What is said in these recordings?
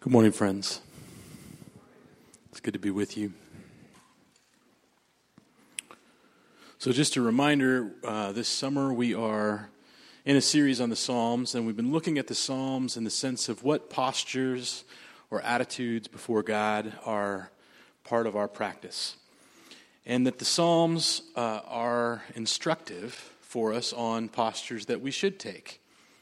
Good morning, friends. It's good to be with you. So just a reminder, this summer we are in a series on the Psalms, and we've been looking at the Psalms in the sense of what postures or attitudes before God are part of our practice. And that the Psalms are instructive for us on postures that we should take.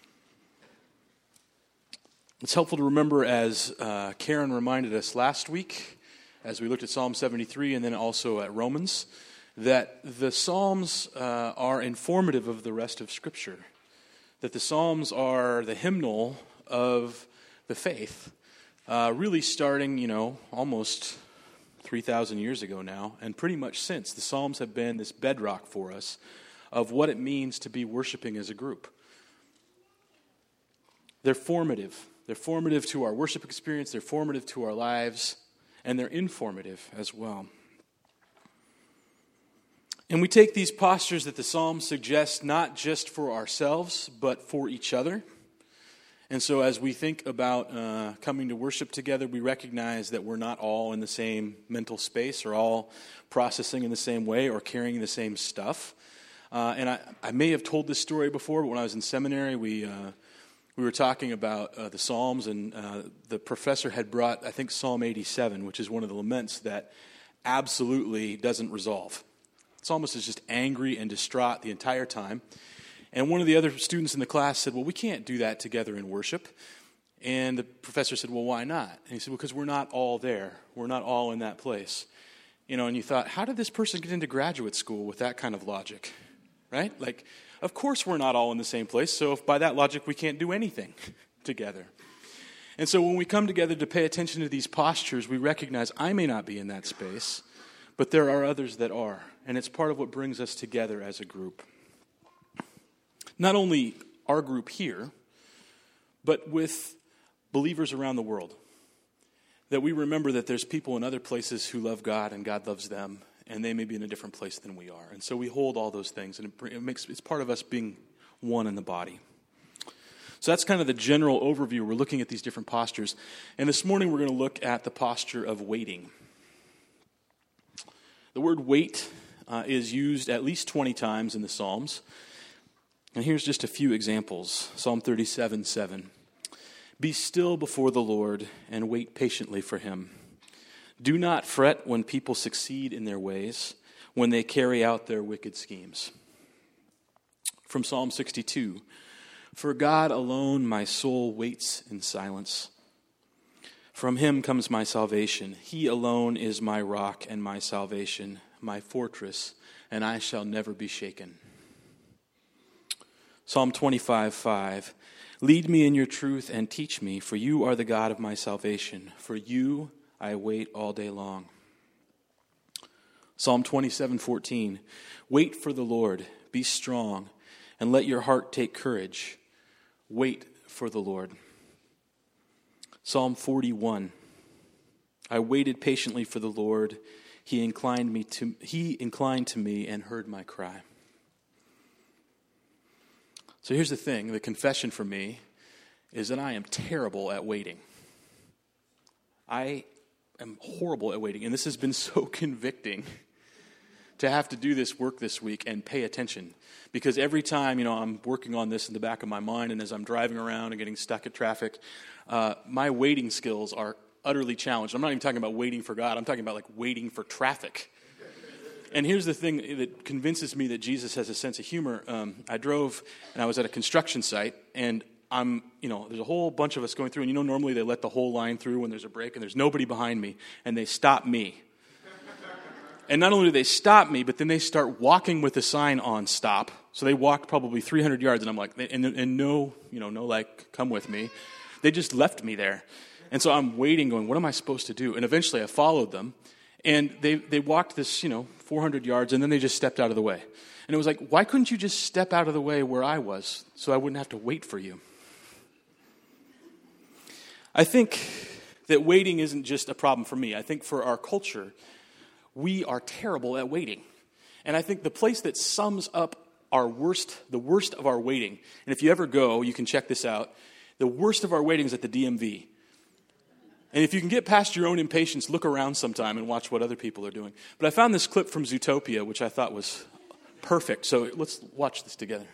It's helpful to remember, as Karen reminded us last week, as we looked at Psalm 73 and then also at Romans, that the Psalms are informative of the rest of Scripture. That the Psalms are the hymnal of the faith, really starting, almost 3,000 years ago now, and pretty much since. The Psalms have been this bedrock for us of what it means to be worshiping as a group. They're formative. They're formative to our worship experience, they're formative to our lives, and they're informative as well. And we take these postures that the Psalms suggest not just for ourselves, but for each other. And so as we think about coming to worship together, we recognize that we're not all in the same mental space or all processing in the same way or carrying the same stuff. And I may have told this story before, but when I was in seminary, we were talking about the Psalms, and the professor had brought, I think, Psalm 87, which is one of the laments that absolutely doesn't resolve. The psalmist is just angry and distraught the entire time. And one of the other students in the class said, well, we can't do that together in worship. And the professor said, well, why not? And he said, well, because we're not all there. We're not all in that place. And you thought, how did this person get into graduate school with that kind of logic? Right? Of course we're not all in the same place, so if by that logic we can't do anything together. And so when we come together to pay attention to these postures, we recognize I may not be in that space, but there are others that are. And it's part of what brings us together as a group. Not only our group here, but with believers around the world. That we remember that there's people in other places who love God and God loves them, and they may be in a different place than we are. And so we hold all those things, and it's part of us being one in the body. So that's kind of the general overview. We're looking at these different postures. And this morning we're going to look at the posture of waiting. The word wait is used at least 20 times in the Psalms. And here's just a few examples. Psalm 37:7. Be still before the Lord and wait patiently for him. Do not fret when people succeed in their ways, when they carry out their wicked schemes. From Psalm 62, for God alone my soul waits in silence. From him comes my salvation. He alone is my rock and my salvation, my fortress, and I shall never be shaken. Psalm 25:5, lead me in your truth and teach me, for you are the God of my salvation. For you I wait all day long. Psalm 27:14, wait for the Lord, be strong, and let your heart take courage. Wait for the Lord. Psalm 41, I waited patiently for the Lord. He inclined to me and heard my cry. So here's the thing, the confession for me is that I am terrible at waiting. I am horrible at waiting, and this has been so convicting to have to do this work this week and pay attention. Because every time, I'm working on this in the back of my mind, and as I'm driving around and getting stuck at traffic, my waiting skills are utterly challenged. I'm not even talking about waiting for God. I'm talking about waiting for traffic. And here's the thing that convinces me that Jesus has a sense of humor. I drove, and I was at a construction site, and there's a whole bunch of us going through, and normally they let the whole line through when there's a break, and there's nobody behind me, and they stop me. And not only do they stop me, but then they start walking with the sign on stop. So they walked probably 300 yards, and I'm like, no, come with me. They just left me there. And so I'm waiting, going, what am I supposed to do? And eventually I followed them, and they walked this, 400 yards, and then they just stepped out of the way. And it was like, why couldn't you just step out of the way where I was so I wouldn't have to wait for you? I think that waiting isn't just a problem for me. I think for our culture, we are terrible at waiting. And I think the place that sums up the worst of our waiting, and if you ever go, you can check this out, the worst of our waiting is at the DMV. And if you can get past your own impatience, look around sometime and watch what other people are doing. But I found this clip from Zootopia, which I thought was perfect. So let's watch this together.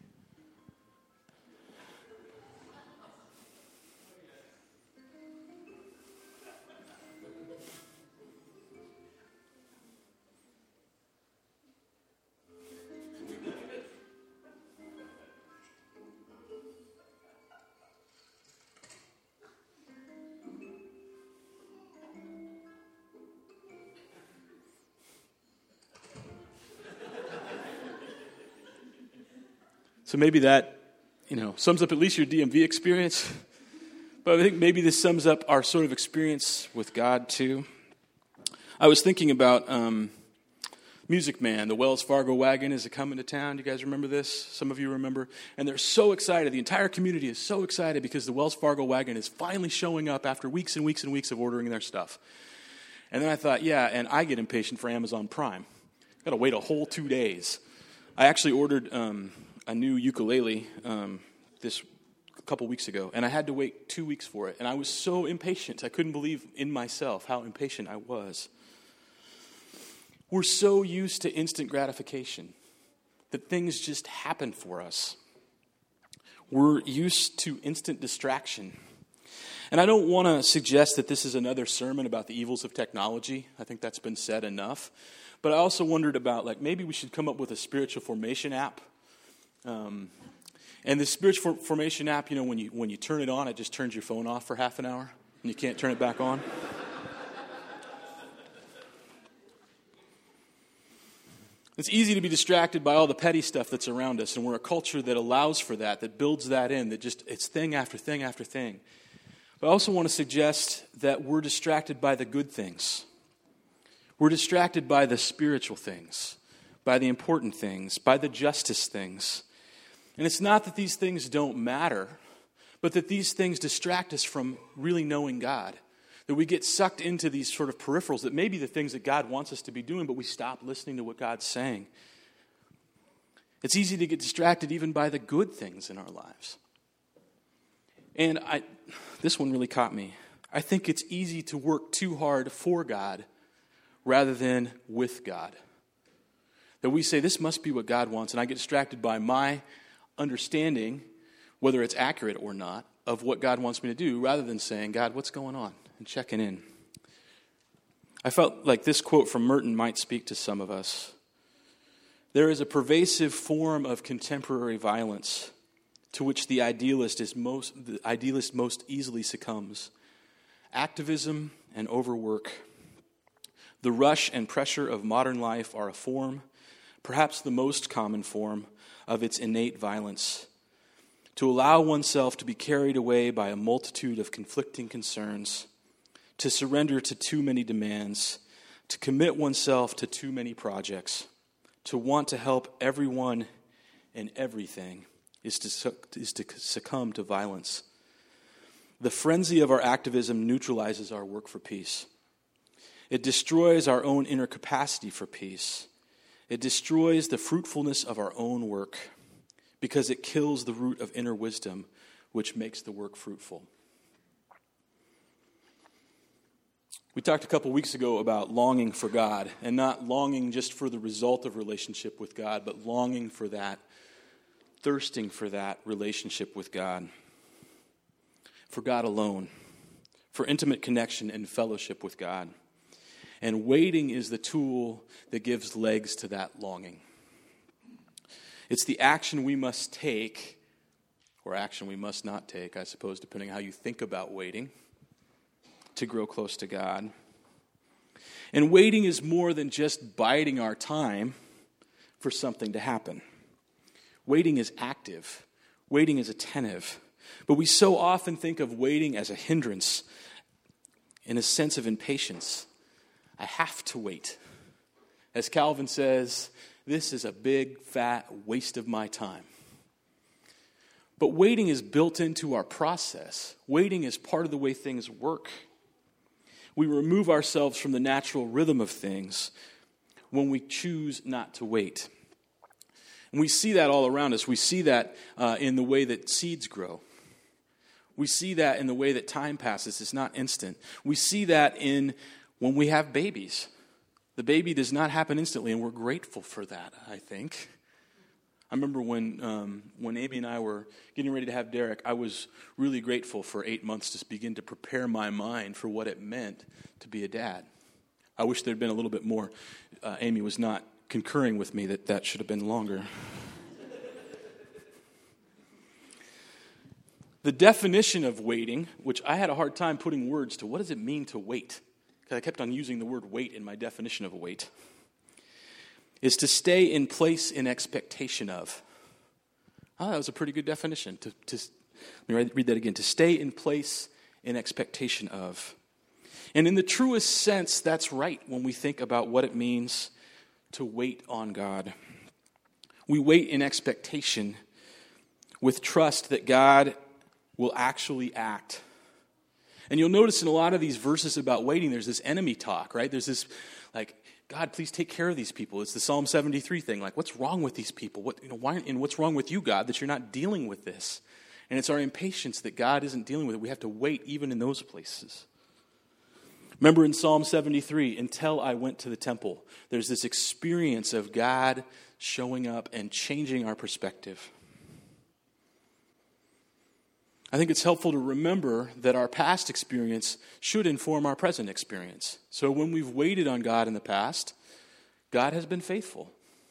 So maybe that, sums up at least your DMV experience. But I think maybe this sums up our sort of experience with God too. I was thinking about Music Man. The Wells Fargo wagon is coming to town. Do you guys remember this? Some of you remember. And they're so excited. The entire community is so excited because the Wells Fargo wagon is finally showing up after weeks and weeks and weeks of ordering their stuff. And then I thought, yeah, and I get impatient for Amazon Prime. Got to wait a whole 2 days. I actually ordered a new ukulele this a couple weeks ago, and I had to wait 2 weeks for it. And I was so impatient. I couldn't believe in myself how impatient I was. We're so used to instant gratification that things just happen for us. We're used to instant distraction. And I don't want to suggest that this is another sermon about the evils of technology. I think that's been said enough. But I also wondered about, maybe we should come up with a spiritual formation app. And the spiritual formation app, when you turn it on, it just turns your phone off for half an hour, and you can't turn it back on. It's easy to be distracted by all the petty stuff that's around us, and we're a culture that allows for that builds that in, it's thing after thing after thing. But I also want to suggest that we're distracted by the good things. We're distracted by the spiritual things, by the important things, by the justice things. And it's not that these things don't matter, but that these things distract us from really knowing God. That we get sucked into these sort of peripherals that may be the things that God wants us to be doing, but we stop listening to what God's saying. It's easy to get distracted even by the good things in our lives. And this one really caught me. I think it's easy to work too hard for God rather than with God. That we say, this must be what God wants, and I get distracted by my understanding, whether it's accurate or not, of what God wants me to do, rather than saying, God, what's going on? And checking in. I felt like this quote from Merton might speak to some of us. There is a pervasive form of contemporary violence to which the idealist most easily succumbs. Activism and overwork. The rush and pressure of modern life are a form, perhaps the most common form, of its innate violence. To allow oneself to be carried away by a multitude of conflicting concerns, to surrender to too many demands, to commit oneself to too many projects, to want to help everyone and everything is to succumb to violence. The frenzy of our activism neutralizes our work for peace. It destroys our own inner capacity for peace. It destroys the fruitfulness of our own work because it kills the root of inner wisdom, which makes the work fruitful. We talked a couple weeks ago about longing for God, and not longing just for the result of relationship with God, but longing for that, thirsting for that relationship with God, for God alone, for intimate connection and fellowship with God. And waiting is the tool that gives legs to that longing. It's the action we must take, or action we must not take, I suppose, depending on how you think about waiting, to grow close to God. And waiting is more than just biding our time for something to happen. Waiting is active. Waiting is attentive. But we so often think of waiting as a hindrance, in a sense of impatience. I have to wait. As Calvin says, this is a big, fat waste of my time. But waiting is built into our process. Waiting is part of the way things work. We remove ourselves from the natural rhythm of things when we choose not to wait. And we see that all around us. We see that in the way that seeds grow. We see that in the way that time passes. It's not instant. We see that in when we have babies. The baby does not happen instantly, and we're grateful for that, I think. I remember when Amy and I were getting ready to have Derek, I was really grateful for 8 months to begin to prepare my mind for what it meant to be a dad. I wish there had been a little bit more. Amy was not concurring with me that should have been longer. The definition of waiting, which I had a hard time putting words to, what does it mean to wait? Because I kept on using the word wait in my definition of wait, is to stay in place in expectation of. Oh, that was a pretty good definition. Let me read that again. To stay in place in expectation of. And in the truest sense, that's right when we think about what it means to wait on God. We wait in expectation with trust that God will actually act. And you'll notice in a lot of these verses about waiting, there's this enemy talk, right? There's this, like, God, please take care of these people. It's the Psalm 73 thing, like, what's wrong with these people? What's wrong with you, God, that you're not dealing with this? And it's our impatience that God isn't dealing with it. We have to wait even in those places. Remember in Psalm 73, until I went to the temple, there's this experience of God showing up and changing our perspective. I think it's helpful to remember that our past experience should inform our present experience. So when we've waited on God in the past, God has been faithful.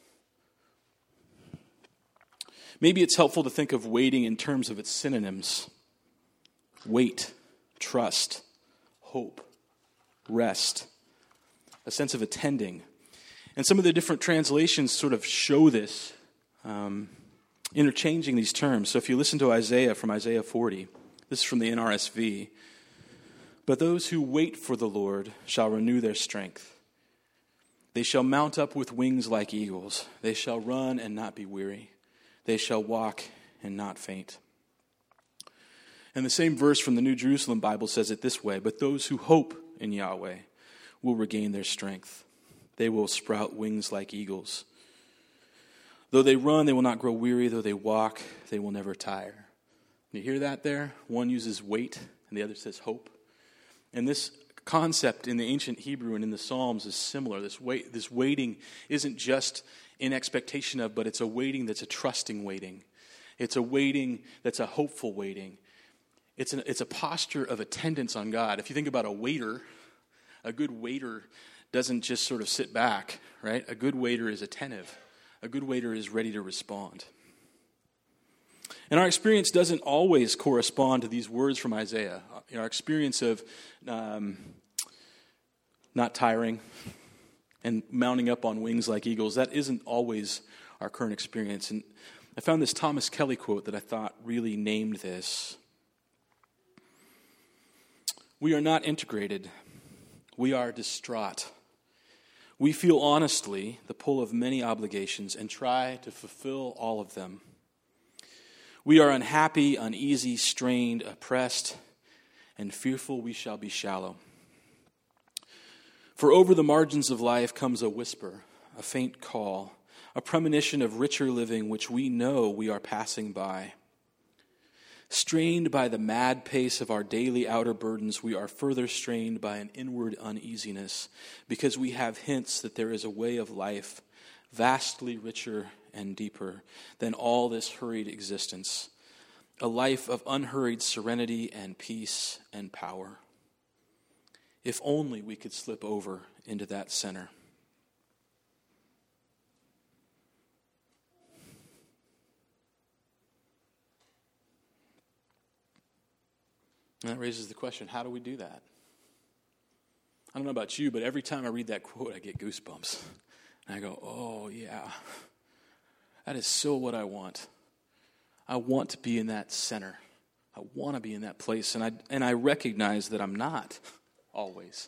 Maybe it's helpful to think of waiting in terms of its synonyms. Wait, trust, hope, rest, a sense of attending. And some of the different translations sort of show this, interchanging these terms. So if you listen to Isaiah from Isaiah 40, this is from the NRSV. But those who wait for the Lord shall renew their strength. They shall mount up with wings like eagles. They shall run and not be weary. They shall walk and not faint. And the same verse from the New Jerusalem Bible says it this way. But those who hope in Yahweh will regain their strength. They will sprout wings like eagles. Though they run, they will not grow weary. Though they walk, they will never tire. You hear that there? One uses wait, and the other says hope. And this concept in the ancient Hebrew and in the Psalms is similar. This waiting isn't just in expectation of, but it's a waiting that's a trusting waiting. It's a waiting that's a hopeful waiting. It's a posture of attendance on God. If you think about a waiter, a good waiter doesn't just sort of sit back, right? A good waiter is attentive. A good waiter is ready to respond. And our experience doesn't always correspond to these words from Isaiah. Our experience of not tiring and mounting up on wings like eagles, that isn't always our current experience. And I found this Thomas Kelly quote that I thought really named this. We are not integrated. We are distraught. We feel honestly the pull of many obligations and try to fulfill all of them. We are unhappy, uneasy, strained, oppressed, and fearful we shall be shallow. For over the margins of life comes a whisper, a faint call, a premonition of richer living which we know we are passing by. Strained by the mad pace of our daily outer burdens, we are further strained by an inward uneasiness, because we have hints that there is a way of life vastly richer and deeper than all this hurried existence, a life of unhurried serenity and peace and power. If only we could slip over into that center. And that raises the question, how do we do that? I don't know about you, but every time I read that quote, I get goosebumps. And I go, oh, yeah, that is so what I want. I want to be in that center. I want to be in that place. And I recognize that I'm not always.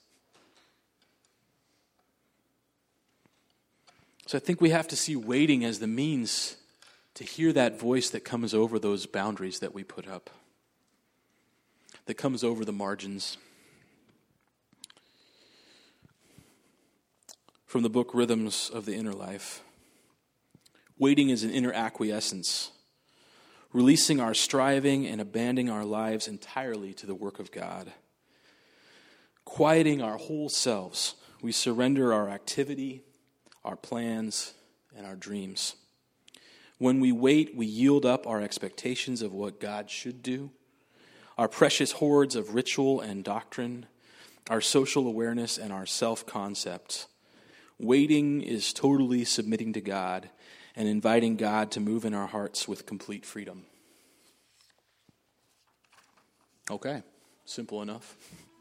So I think we have to see waiting as the means to hear that voice that comes over those boundaries that we put up, that comes over the margins. From the book Rhythms of the Inner Life. Waiting is an inner acquiescence, releasing our striving and abandoning our lives entirely to the work of God. Quieting our whole selves, we surrender our activity, our plans, and our dreams. When we wait, we yield up our expectations of what God should do, our precious hoards of ritual and doctrine, our social awareness, and our self-concept. Waiting is totally submitting to God and inviting God to move in our hearts with complete freedom. Okay, simple enough.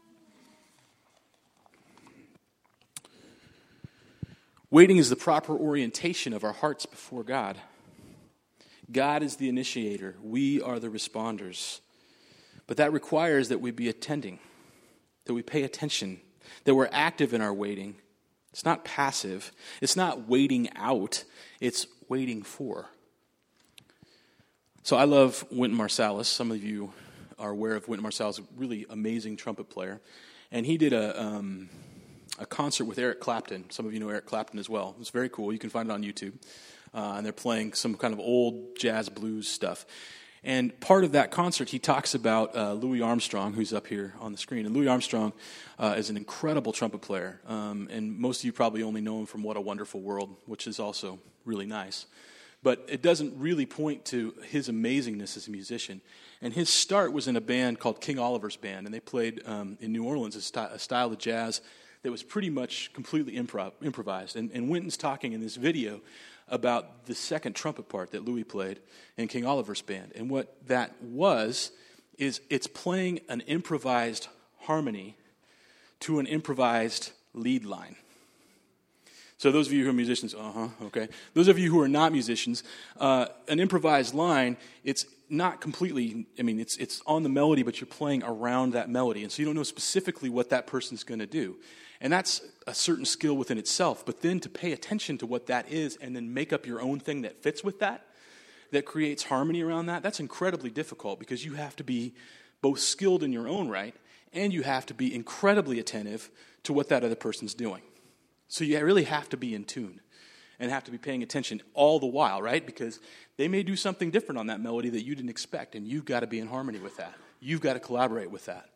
Waiting is the proper orientation of our hearts before God. God is the initiator. We are the responders. But that requires that we be attending, that we pay attention, that we're active in our waiting. It's not passive. It's not waiting out. It's waiting for. So I love Wynton Marsalis. Some of you are aware of Wynton Marsalis, a really amazing trumpet player. And he did a concert with Eric Clapton. Some of you know Eric Clapton as well. It's very cool. You can find it on YouTube. And they're playing some kind of old jazz blues stuff. And part of that concert, he talks about Louis Armstrong, who's up here on the screen. And Louis Armstrong is an incredible trumpet player. And most of you probably only know him from What a Wonderful World, which is also really nice. But it doesn't really point to his amazingness as a musician. And his start was in a band called King Oliver's Band. And they played in New Orleans a style of jazz that was pretty much completely improvised. And Wynton's talking in this video about the second trumpet part that Louis played in King Oliver's Band. And what that is it's playing an improvised harmony to an improvised lead line. So those of you who are musicians, okay. Those of you who are not musicians, an improvised line, it's not completely, it's on the melody, but you're playing around that melody. And so you don't know specifically what that person's going to do. And that's a certain skill within itself. But then to pay attention to what that is and then make up your own thing that fits with that creates harmony around that, that's incredibly difficult because you have to be both skilled in your own right and you have to be incredibly attentive to what that other person's doing. So you really have to be in tune and have to be paying attention all the while, right? Because they may do something different on that melody that you didn't expect, and you've got to be in harmony with that. You've got to collaborate with that.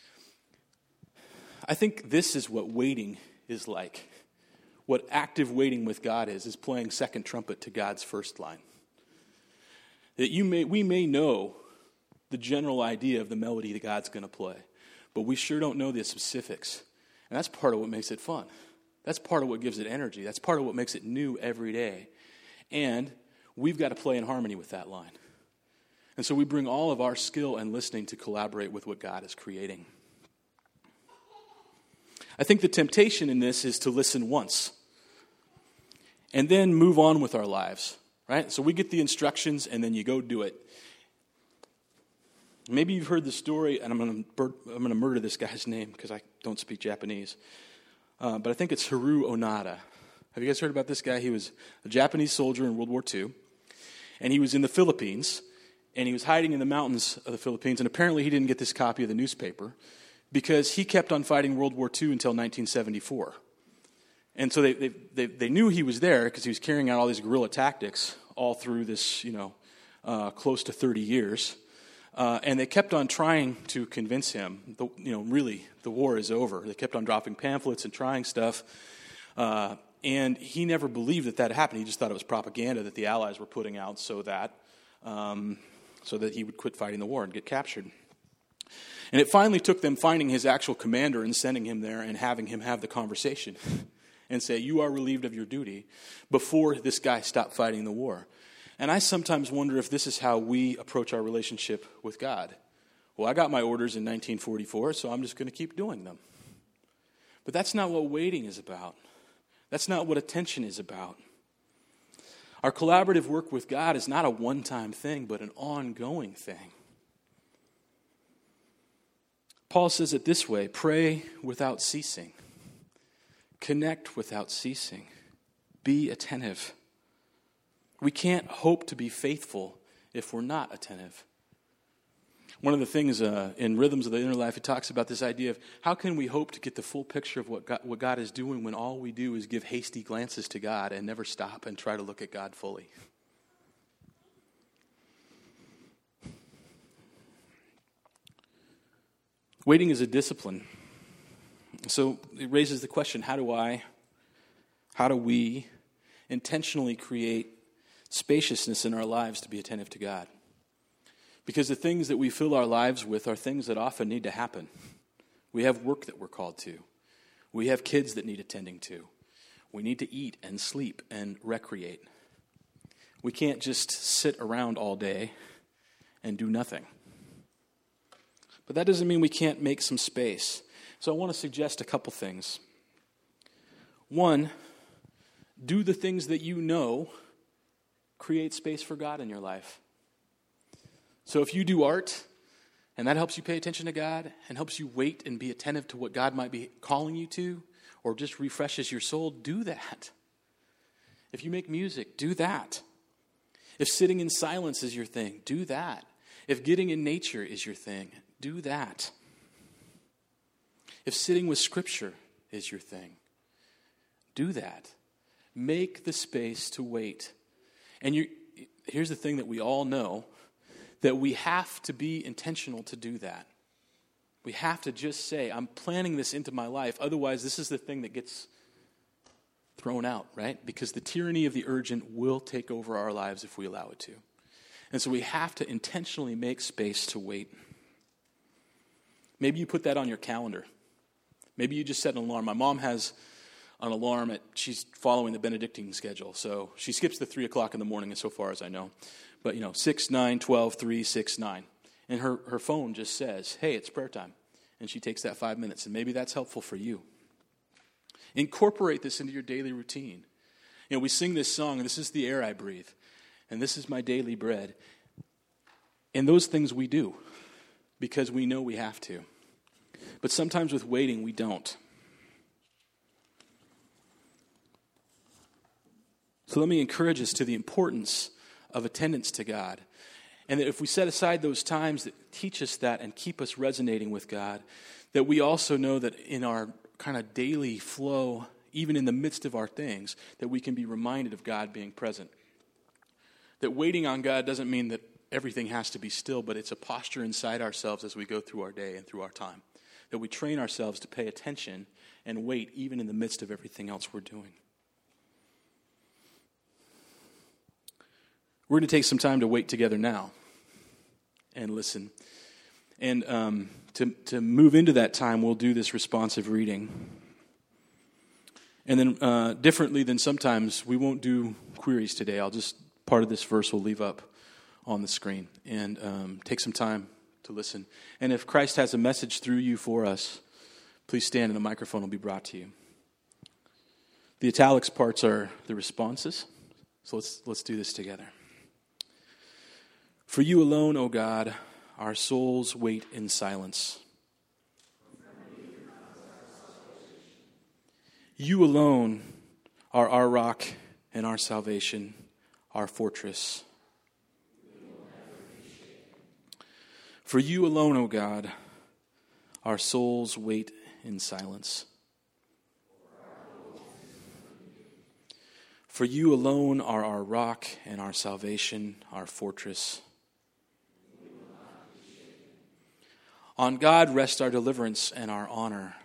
I think this is what waiting is like. What active waiting with God is playing second trumpet to God's first line. That we may know the general idea of the melody that God's going to play, but we sure don't know the specifics. And that's part of what makes it fun. That's part of what gives it energy. That's part of what makes it new every day. And we've got to play in harmony with that line. And so we bring all of our skill and listening to collaborate with what God is creating. I think the temptation in this is to listen once and then move on with our lives, right? So we get the instructions and then you go do it. Maybe you've heard the story, and I'm going to murder this guy's name because I don't speak Japanese. But I think it's Hiroo Onoda. Have you guys heard about this guy? He was a Japanese soldier in World War II, and he was in the Philippines, and he was hiding in the mountains of the Philippines, and apparently he didn't get this copy of the newspaper because he kept on fighting World War II until 1974. And so they knew he was there because he was carrying out all these guerrilla tactics all through this, close to 30 years. And they kept on trying to convince him, really, the war is over. They kept on dropping pamphlets and trying stuff. And he never believed that happened. He just thought it was propaganda that the Allies were putting out so that he would quit fighting the war and get captured. And it finally took them finding his actual commander and sending him there and having him have the conversation and say, you are relieved of your duty, before this guy stopped fighting the war. And I sometimes wonder if this is how we approach our relationship with God. Well, I got my orders in 1944, so I'm just going to keep doing them. But that's not what waiting is about. That's not what attention is about. Our collaborative work with God is not a one-time thing, but an ongoing thing. Paul says it this way: pray without ceasing. Connect without ceasing. Be attentive. We can't hope to be faithful if we're not attentive. One of the things in Rhythms of the Inner Life, it talks about this idea of how can we hope to get the full picture of what God is doing when all we do is give hasty glances to God and never stop and try to look at God fully. Waiting is a discipline. So it raises the question, how do we intentionally create spaciousness in our lives to be attentive to God? Because the things that we fill our lives with are things that often need to happen. We have work that we're called to. We have kids that need attending to. We need to eat and sleep and recreate. We can't just sit around all day and do nothing. But that doesn't mean we can't make some space. So I want to suggest a couple things. One, do the things that you know create space for God in your life. So if you do art, and that helps you pay attention to God, and helps you wait and be attentive to what God might be calling you to, or just refreshes your soul, do that. If you make music, do that. If sitting in silence is your thing, do that. If getting in nature is your thing, do that. If sitting with Scripture is your thing, do that. Make the space to wait. And here's the thing that we all know, that we have to be intentional to do that. We have to just say, I'm planning this into my life. Otherwise, this is the thing that gets thrown out, right? Because the tyranny of the urgent will take over our lives if we allow it to. And so we have to intentionally make space to wait. Maybe you put that on your calendar. Maybe you just set an alarm. My mom has an alarm she's following the Benedictine schedule. So she skips the 3 o'clock in the morning, so far as I know. But 6, 9, 12, 3, 6, 9. And her phone just says, hey, it's prayer time. And she takes that 5 minutes. And maybe that's helpful for you. Incorporate this into your daily routine. We sing this song, this is the air I breathe. And this is my daily bread. And those things we do because we know we have to. But sometimes with waiting, we don't. So let me encourage us to the importance of attendance to God. And that if we set aside those times that teach us that and keep us resonating with God, that we also know that in our kind of daily flow, even in the midst of our things, that we can be reminded of God being present. That waiting on God doesn't mean that everything has to be still, but it's a posture inside ourselves as we go through our day and through our time. That we train ourselves to pay attention and wait even in the midst of everything else we're doing. We're going to take some time to wait together now and listen. And to move into that time, we'll do this responsive reading. And then differently than sometimes, we won't do queries today. Part of this verse we'll leave up on the screen and take some time to listen. And if Christ has a message through you for us, please stand and the microphone will be brought to you. The italics parts are the responses. So let's do this together. For you alone, O God, our souls wait in silence. You alone are our rock and our salvation, our fortress. For you alone, O God, our souls wait in silence. For you alone are our rock and our salvation, our fortress. On God rest our deliverance and our honor.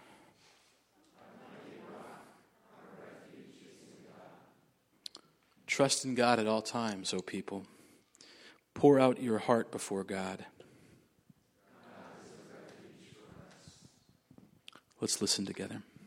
Trust in God at all times, O people. Pour out your heart before God. Let's listen together.